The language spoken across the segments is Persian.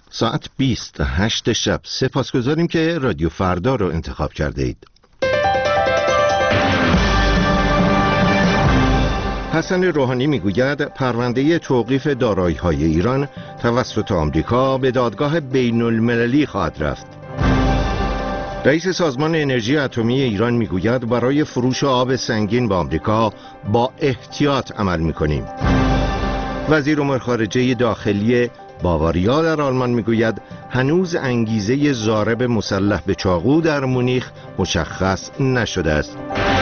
ساعت 28 شب. سپاسگزاریم که رادیو فردا رو انتخاب کرده اید. حسن روحانی میگوید پرونده توقیف دارایی‌های ایران توسط آمریکا به دادگاه بین المللی خواهد رفت. رئیس سازمان انرژی اتمی ایران میگوید برای فروش آب سنگین به آمریکا با احتیاط عمل میکنیم. وزیر امور خارجه داخلی باواریا در آلمان میگوید هنوز انگیزه ضارب مسلح به چاقو در مونیخ مشخص نشده است.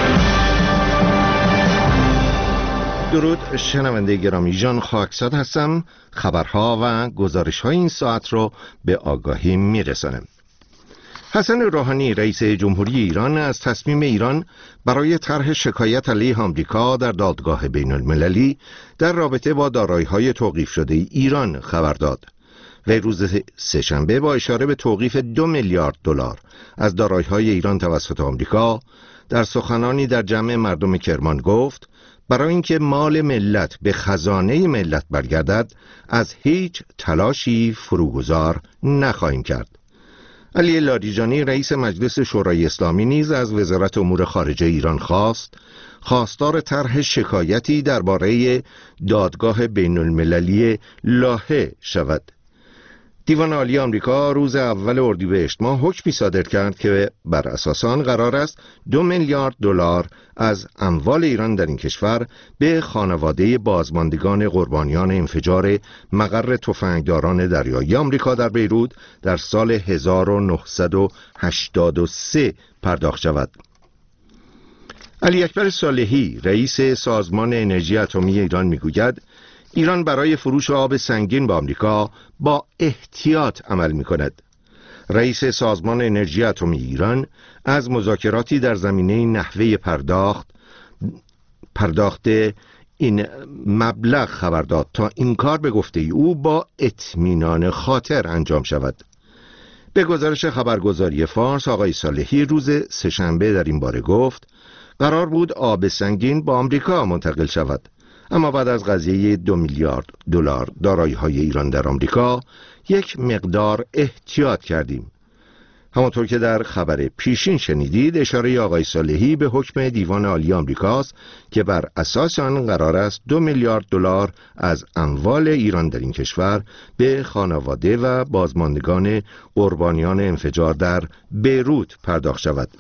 درود شنونده گرامی، ژان خاکساد هستم. خبرها و گزارش‌های این ساعت رو به آگاهی میرسانم. حسن روحانی رئیس جمهوری ایران از تصمیم ایران برای طرح شکایت علیه آمریکا در دادگاه بین المللی در رابطه با دارایی‌های توقیف شده ایران خبر داد. وی روز سه‌شنبه با اشاره به توقیف 2 میلیارد دلار از دارایی‌های ایران توسط آمریکا در سخنانی در جمع مردم کرمان گفت برای اینکه مال ملت به خزانه ملت برگردد از هیچ تلاشی فروگذار نخواهیم کرد. علی لاریجانی رئیس مجلس شورای اسلامی نیز از وزارت امور خارجه ایران خواستار طرح شکایتی درباره دادگاه بین المللی لاهه شود. دیوان عالی آمریکا روز اول اردیبهشت ماه حکمی صادر کرد که بر اساس آن قرار است 2 میلیارد دلار از اموال ایران در این کشور به خانواده بازماندگان قربانیان انفجار مقر تفنگداران دریایی آمریکا در بیروت در سال 1983 پرداخت شود. علی اکبر صالحی رئیس سازمان انرژی اتمی ایران میگوید ایران برای فروش آب سنگین به آمریکا با احتیاط عمل می‌کند. رئیس سازمان انرژی اتمی ایران از مذاکراتی در زمینه نحوه پرداخت این مبلغ خبر داد تا این کار به گفته او با اطمینان خاطر انجام شود. به گزارش خبرگزاری فارس آقای صالحی روز سه‌شنبه در این باره گفت قرار بود آب سنگین با آمریکا منتقل شود، اما بعد از قضیه 2 میلیارد دلار دارایی‌های ایران در آمریکا یک مقدار احتیاط کردیم. همانطور که در خبر پیشین شنیدید اشاره آقای صالحی به حکم دیوان عالی آمریکاست که بر اساس آن قرار است 2 میلیارد دلار از اموال ایران در این کشور به خانواده و بازماندگان قربانیان انفجار در بیروت پرداخت شود.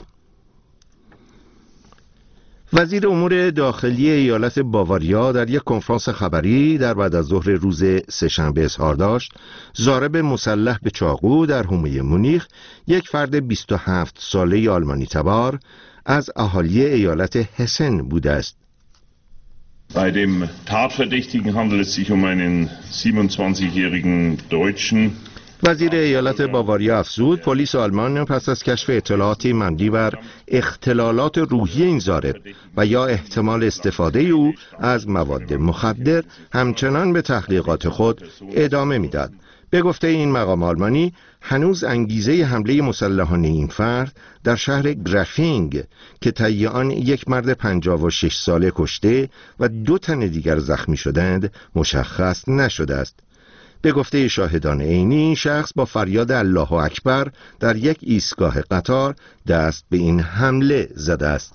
وزیر امور داخلی ایالت باواریا در یک کنفرانس خبری در بعد از ظهر روز سه‌شنبه اظهار داشت ضارب مسلح به چاقو در حومه مونیخ یک فرد 27 ساله آلمانی تبار از اهالی ایالت هسن بوده است. Bei dem Tatverdächtigen handelt es sich um einen 27-jährigen Deutschen. وزیر ایالت باواریا افزود پلیس آلمان پس از کشف اطلاعاتی مبنی بر اختلالات روحی این ضارب و یا احتمال استفاده او از مواد مخدر همچنان به تحقیقات خود ادامه میداد. به گفته این مقام آلمانی هنوز انگیزه حمله مسلحانه این فرد در شهر گرافینگ که طی آن یک مرد 56 ساله کشته و 2 تن دیگر زخمی شدند مشخص نشده است. به گفته شاهدان عینی این شخص با فریاد الله اکبر در یک ایستگاه قطار دست به این حمله زده است.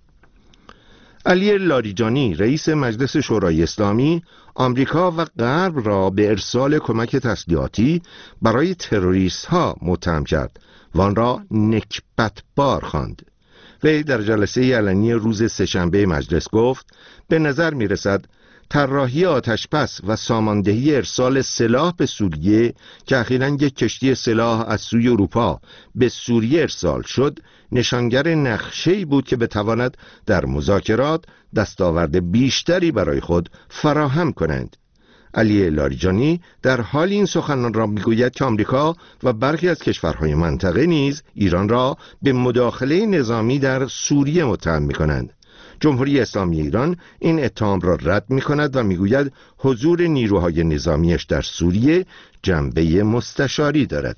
علی لاریجانی رئیس مجلس شورای اسلامی آمریکا و غرب را به ارسال کمک تسلیحاتی برای تروریست ها متهم کرد و آن را نکبتبار خواند. وی در جلسه علنی روز سه‌شنبه مجلس گفت به نظر می رسد طراحی آتش‌بس و ساماندهی ارسال سلاح به سوریه که اخیراً یک کشتی سلاح از سوی اروپا به سوریه ارسال شد نشانگر نقشه‌ای بود که بتواند در مذاکرات دستاورد بیشتری برای خود فراهم کنند. علی لاریجانی در حال این سخنان را میگوید که آمریکا و برخی از کشورهای منطقه نیز ایران را به مداخله نظامی در سوریه متهم می‌کنند. جمهوری اسلامی ایران این اتهام را رد می‌کند و میگوید حضور نیروهای نظامیش در سوریه جنبه مستشاری دارد.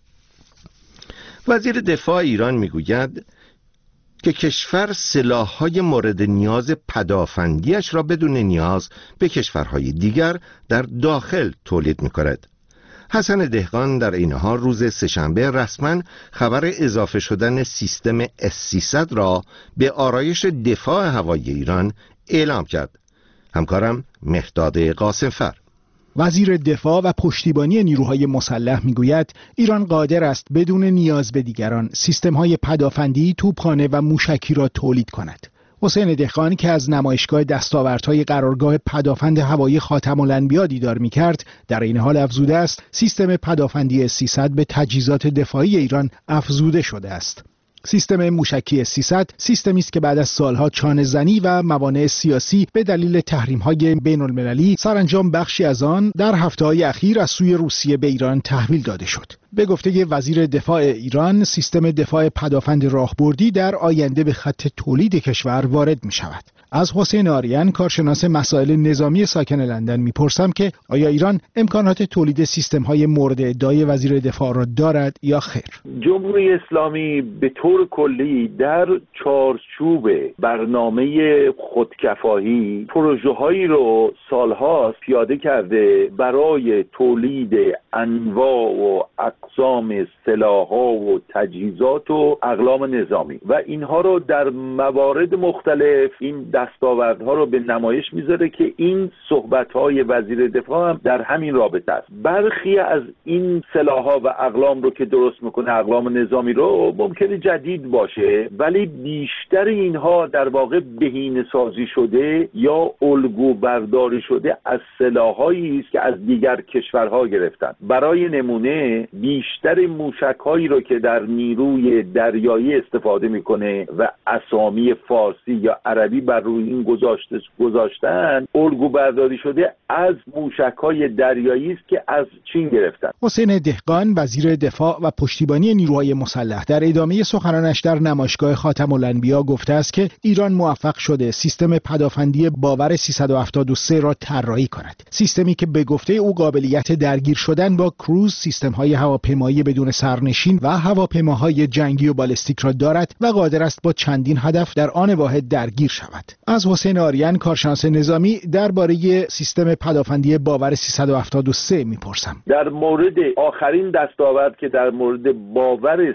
وزیر دفاع ایران میگوید که کشور سلاح‌های مورد نیاز پدافندیش را بدون نیاز به کشورهای دیگر در داخل تولید می‌کند. حسن دهقان در این حال روز سه‌شنبه رسما خبر اضافه شدن سیستم S-300 را به آرایش دفاع هوایی ایران اعلام کرد. همکارم مهداد قاسمفر. وزیر دفاع و پشتیبانی نیروهای مسلح میگوید ایران قادر است بدون نیاز به دیگران سیستم‌های پدافندی، توپخانه و موشکی را تولید کند. حسین دهقان که از نمایشگاه دستاوردهای قرارگاه پدافند هوایی خاتم الانبیا دیدار می‌کرد، در این حال افزوده است سیستم پدافندی S-300 به تجهیزات دفاعی ایران افزوده شده است. سیستم موشکی S-300 سیستمی است که بعد از سالها چانه‌زنی و موانع سیاسی به دلیل تحریم‌های بین‌المللی سرانجام بخشی از آن در هفته‌های اخیر از سوی روسیه به ایران تحویل داده شد. به گفته وزیر دفاع ایران، سیستم دفاع پدافند راهبردی در آینده به خط تولید کشور وارد می‌شود. از حسین آریان، کارشناس مسائل نظامی ساکن لندن میپرسم که آیا ایران امکانات تولید سیستم‌های مورد ادعای وزیر دفاع را دارد یا خیر؟ جمهوری اسلامی به طور کلی در چارچوب برنامه خودکفایی پروژه‌هایی رو سال‌هاست پیاده کرده برای تولید انواع و اقسام سلاح‌ها و تجهیزات و اقلام نظامی و اینها رو در موارد مختلف این دستاوردها رو به نمایش میذاره که این صحبت‌های وزیر دفاع هم در همین رابطه است. برخی از این سلاح‌ها و اقلام رو که درست میکنه، اقلام نظامی رو، ممکنه جدید باشه ولی بیشتر اینها در واقع بهینه‌سازی شده یا الگو برداری شده از سلاح‌هایی است که از دیگر کشورها گرفتن. برای نمونه بیشتر موشک‌هایی رو که در نیروی دریایی استفاده میکنه و اسامی فارسی یا عربی بر روی این گذاشتن الگو برداری شده از موشک‌های دریایی است که از چین گرفتن. حسین دهقان، وزیر دفاع و پشتیبانی نیروهای مسلح، در ادامه سخنانش در نمایشگاه خاتم الانبیا گفته است که ایران موفق شده سیستم پدافندی باور 373 را طراحی کند. سیستمی که به گفته او قابلیت درگیر شدن با کروز، سیستم‌های هواپیمایی بدون سرنشین و هواپیماهای جنگی و بالستیک را دارد و قادر است با چندین هدف در آن واحد درگیر شود. از حسین آریان، کارشناس نظامی، درباره سیستم پدافندی باور 373 میپرسم. در مورد آخرین دستاورد که در مورد باور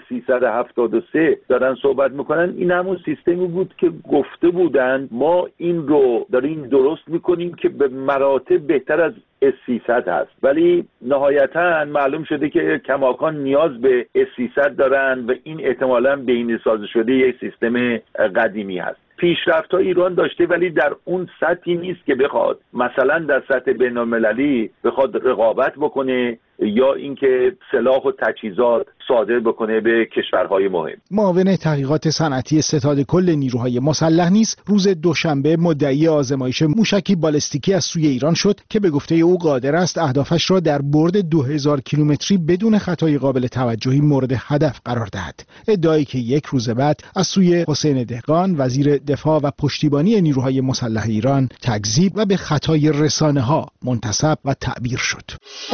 373 دارن صحبت میکنن، این همون سیستمی بود که گفته بودن ما این رو داریم درست میکنیم که به مراتب بهتر از S-300 هست، ولی نهایتاً معلوم شده که کماکان نیاز به S-300 دارن و این احتمالاً بهینه‌سازی شده یک سیستم قدیمی هست. پیشرفت‌ها ایران داشته ولی در اون سطحی نیست که بخواد مثلا در سطح بین‌المللی بخواد رقابت بکنه یا اینکه سلاح و تجهیزات صادر بکنه به کشورهای مهم. معاون تحقیقات صنعتی ستاد کل نیروهای مسلح نیز روز دوشنبه مدعی آزمایش موشکی بالستیکی از سوی ایران شد که به گفته او قادر است اهدافش را در برد 2000 کیلومتری بدون خطای قابل توجهی مورد هدف قرار دهد. ادعایی که یک روز بعد از سوی حسین دهقان، وزیر دفاع و پشتیبانی نیروهای مسلح ایران، تکذیب و به خطای رسانه‌ها منتسب و تعبیر شد.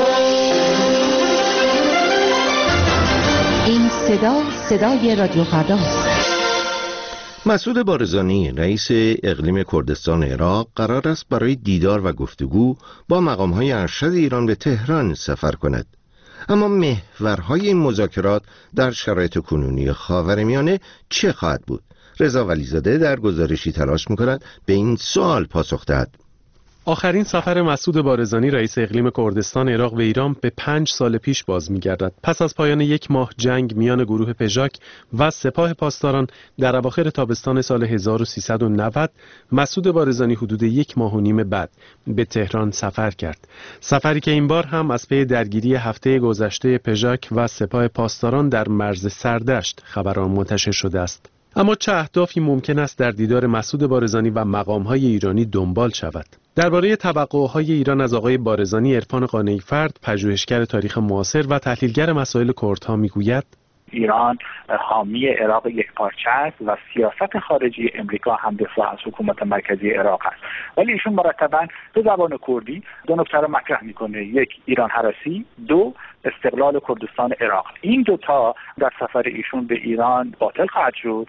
این صدای رادیو فرداست. مسعود بارزانی، رئیس اقلیم کردستان عراق، قرار است برای دیدار و گفتگو با مقام‌های ارشد ایران به تهران سفر کند. اما محورهای این مذاکرات در شرایط کنونی خاورمیانه چه خواهد بود؟ رضا ولیزاده در گزارشی تلاش می‌کند به این سوال پاسخ دهد. آخرین سفر مسعود بارزانی، رئیس اقلیم کردستان عراق، به ایران به 5 سال پیش باز می‌گردد. پس از پایان 1 ماه جنگ میان گروه پژاک و سپاه پاسداران در اواخر تابستان سال 1390، مسعود بارزانی حدود 1 ماه و نیم بعد به تهران سفر کرد. سفری که این بار هم از پی درگیری هفته گذشته پژاک و سپاه پاسداران در مرز سردشت خبران منتشر شده است. اما چه اهدافی ممکن است در دیدار مسعود بارزانی و مقام‌های ایرانی دنبال شود؟ درباره توقعهای ایران از آقای بارزانی، عرفان قانعی فرد، پژوهشگر تاریخ معاصر و تحلیلگر مسائل کردها میگوید: ایران حامی عراق یکپارچه است و سیاست خارجی امریکا هم دفاع از حکومت مرکزی عراق است، ولی ایشون مرتباً به زبان کردی 2 نکته را مطرح میکنه: 1 ایران هراسی، 2 استقلال کردستان عراق. این دوتا در سفر ایشون به ایران باطل خواهد شد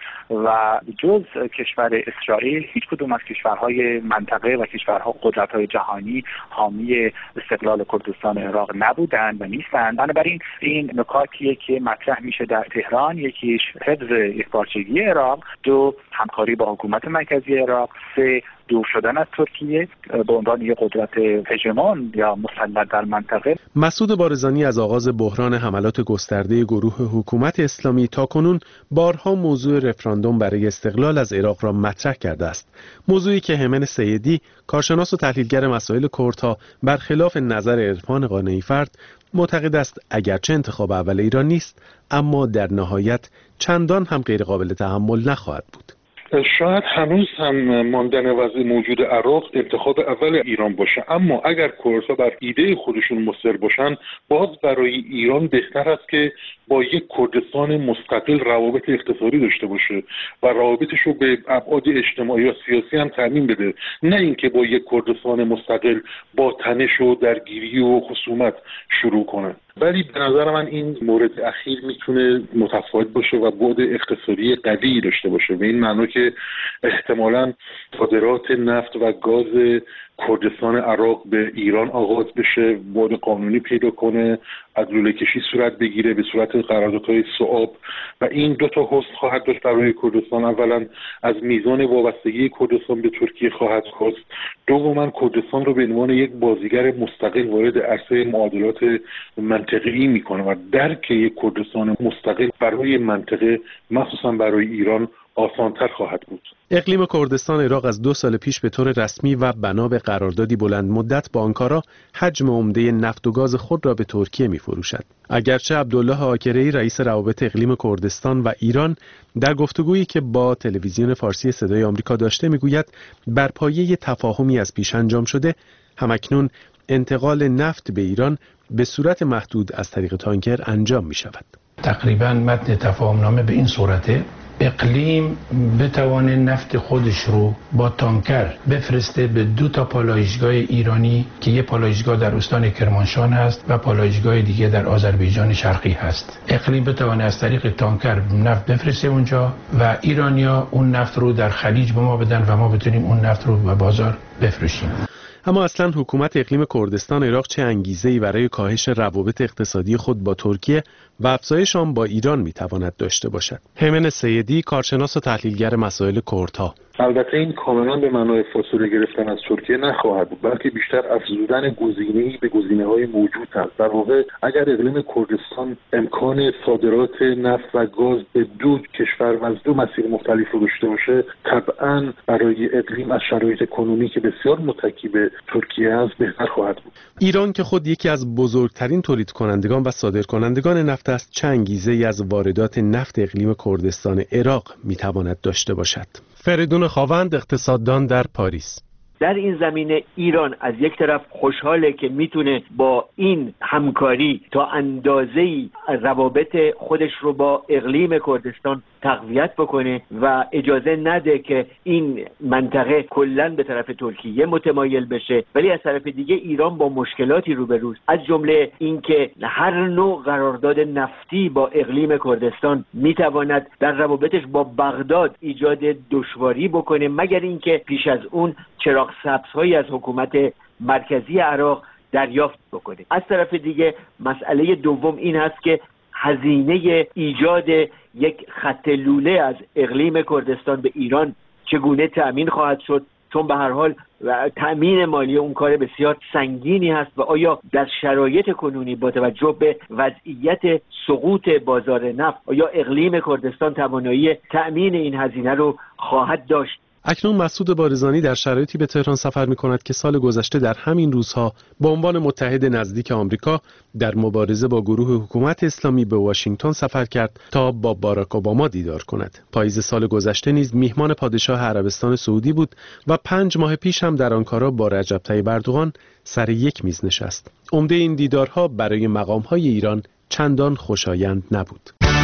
و جز کشور اسرائیل هیچ کدوم از کشورهای منطقه و کشورها قدرت‌های جهانی حامی استقلال کردستان عراق نبودند و نیستند. بنابراین این نکاتیه که مطرح میشه در تهران، یکیش حفظ یکپارچگی عراق، دو همکاری با حکومت مرکزی عراق، سه دور شدن از ترکیه به عنوان یک قدرت هژمون یا مسلط در منطقه. مسعود بارزانی از آغاز بحران حملات گسترده گروه حکومت اسلامی تاکنون بارها موضوع رفراندوم برای استقلال از عراق را مطرح کرده است. موضوعی که همن سیدی، کارشناس و تحلیلگر مسائل کردها، برخلاف نظر عرفان قانعی فرد معتقد است اگرچه انتخاب اول ایران نیست، اما در نهایت چندان هم غیر قابل تحمل نخواهد بود. شاید هنوز هم ماندن وضع موجود عراق انتخاب اول ایران باشه، اما اگر کردها بر ایده خودشون مصر باشن، باز برای ایران بهتر است که با یک کردستان مستقل روابط اقتصادی داشته باشه و روابطش رو به ابعاد اجتماعی و سیاسی هم تضمین بده، نه اینکه با یک کردستان مستقل با تنش و درگیری و خصومت شروع کنن. ولی به نظر من این مورد اخیر میتونه متفاوت باشه و بعد اقتصادی قوی داشته باشه، به این معنی که احتمالاً صادرات نفت و گاز کردستان عراق به ایران آغاز بشه، بعد قانونی پیدا کنه، از لوله کشی صورت بگیره به صورت قراردادهای سوآب و این دو تا حسن خواهد داشت برای کردستان. اولا از میزان وابستگی کردستان به ترکیه خواهد کاست، دوما کردستان رو به عنوان یک بازیگر مستقل وارد عرصه معادلات منطقه‌ای میکنه و درک یک کردستان مستقل برای منطقه مخصوصا برای ایران آسان‌تر خواهد بود. اقلیم کردستان عراق از 2 سال پیش به طور رسمی و بنا به قراردادی بلند مدت با آنکارا حجم عمده نفت و گاز خود را به ترکیه می‌فروشد. اگرچه عبدالله آکره‌ای رئیس روابط اقلیم کردستان و ایران در گفتگویی که با تلویزیون فارسی صدای آمریکا داشته می‌گوید بر پایه تفاهمی از پیش انجام شده، همکنون انتقال نفت به ایران به صورت محدود از طریق تانکر انجام می‌شود. تقریباً متن تفاهمنامه به این صورته: اقلیم بتوانه نفت خودش رو با تانکر بفرسته به 2 پالایشگاه ایرانی که یه پالایشگاه در استان کرمانشاه هست و پالایشگاه دیگه در آذربایجان شرقی هست. اقلیم بتوانه از طریق تانکر نفت بفرسته اونجا و ایرانیا اون نفت رو در خلیج به ما بدن و ما بتونیم اون نفت رو به بازار بفروشیم. اما اصلا حکومت اقلیم کردستان عراق چه انگیزه‌ای برای کاهش روابط اقتصادی خود با ترکیه و افزایش آن با ایران میتواند داشته باشد؟ همن سیدی، کارشناس و تحلیلگر مسائل کردها: البته این کاملا به معنای فاصله گرفتن از ترکیه نخواهد بود، بلکه بیشتر افزودن گزینه‌ای به گزینه‌های موجود است. در واقع اگر اقلیم کردستان امکان صادرات نفت و گاز به 2 کشور و از 2 مسیر مختلف رو داشته باشه، طبعاً برای اقلیم از شرایط کنونی که بسیار متکی به ترکیه است بهتر خواهد بود. ایران که خود یکی از بزرگترین تولید کنندگان و صادرکنندگان نفت است، چه انگیزه‌ای از واردات نفت اقلیم کردستان عراق میتواند داشته باشد؟ فریدون خاوند، اقتصاددان در پاریس: در این زمینه ایران از یک طرف خوشحاله که میتونه با این همکاری تا اندازه‌ای روابط خودش رو با اقلیم کردستان تقویت بکنه و اجازه نده که این منطقه کلاً به طرف ترکیه متمایل بشه، ولی از طرف دیگه ایران با مشکلاتی روبروست، از جمله اینکه هر نوع قرارداد نفتی با اقلیم کردستان میتواند در روابطش با بغداد ایجاد دشواری بکنه، مگر اینکه پیش از اون چراغ سبزهایی از حکومت مرکزی عراق دریافت بکنه. از طرف دیگه مسئله دوم این هست که هزینه ایجاد یک خط لوله از اقلیم کردستان به ایران چگونه تأمین خواهد شد، چون به هر حال تأمین مالی اون کار بسیار سنگینی هست و آیا در شرایط کنونی با توجه به وضعیت سقوط بازار نفت آیا اقلیم کردستان توانایی تأمین این هزینه رو خواهد داشت؟ اکنون مسعود بارزانی در شرایطی به تهران سفر می‌کند که سال گذشته در همین روزها به عنوان متحد نزدیک آمریکا در مبارزه با گروه حکومت اسلامی به واشنگتن سفر کرد تا با باراک اوباما دیدار کند. پاییز سال گذشته نیز میهمان پادشاه عربستان سعودی بود و 5 ماه پیش هم در آنکارا با رجب طیب اردوغان سر یک میز نشست. عمده این دیدارها برای مقام‌های ایران چندان خوشایند نبود.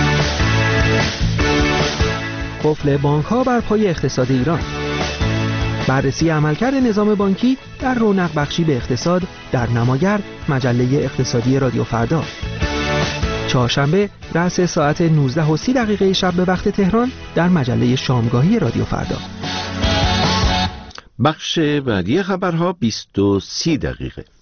قفل بانک‌ها بر پای اقتصاد ایران. بررسی عملکرد نظام بانکی در رونق بخشی به اقتصاد در نماگرد، مجله اقتصادی رادیو فردا. چهارشنبه رأس ساعت 19:30 شب به وقت تهران در مجله شامگاهی رادیو فردا. بخش بعدی خبرها 20:30.